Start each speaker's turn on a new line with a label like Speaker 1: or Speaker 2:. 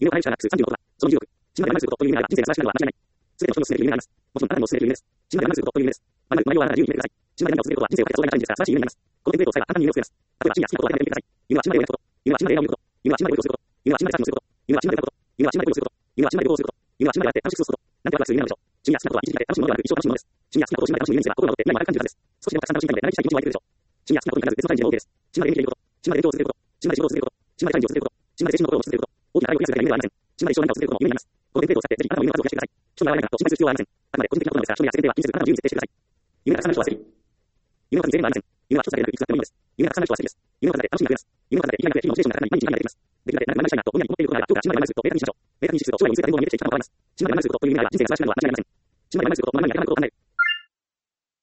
Speaker 1: 夢を叶える力が通算ということは、その重力、死まで我慢することという夢が人生が素晴らしくなるのは間違いない。すべての人の進める夢があります。もちろん、あなたも進める夢です。死まで我慢することという夢です。我慢はあなたの自由に決めてください。死まで何かを進めることは人生をかけた壮大なチャレンジですから素晴らしい夢になります。このテンプレートを使えば簡単に夢を作れます。例えば、深夜好きなことを当てはめてみてください。夢は死までを描くこと。夢は死まで映画を見ること。夢は死まで恋をすること。夢は死までサーフィンをすること。夢は死まで歌うこと。夢は死まで恋をすること。夢は死まで旅行をすること。夢は死まで会って楽しく過ごすこと。なんてワクワクする夢なのでしょう。趣味や好きなことは一時だけ楽しむものではなく一生楽しむものです。趣味や好きなことを死まで楽しむ夢にすれば心が戻って未来も明るく感じるはずです。少しでもたくさん楽しみたいので長生きしたい気持ちも湧いてくるでしょう。趣味や好きなことに限らず別のチャレンジでも OK です。死まで演技できること。死まで勉強を続けること。死まで仕事を続けること。死までチャレンジを続けること。死まで精神の心を続けること。大きな愛を増やすだけが夢ではありません。死まで一生何かを続けることも夢になります。このテンプレートを使ってぜひあなたの夢の数を増やしてください。人が合わないからと失敗する必要はありません。あくまで個人的なことなのですから、人にや世間では気にせずあなたの自由に設定してください。夢がたくさんの人は焦り。夢の数に制限はありません。夢は一つだけでなくいくつだってもいいのです。夢がたくさんの人は焦りです。夢の数だけ楽しみが増えます。夢の数だけ生きがいが増え、日々のモチベーションが高まり、毎日ができます。できるだけ何か学びしたいなとぼんやり思っていることがあれば、どうか死まで我慢することを明確にしましょう。明確に意識すると将来を見据えた展望が見えてきていくかもわかります。死まで我慢することという夢が人生が素晴らしくなるのは間違いありません。死まで我慢すること、学びに頭のことを考える。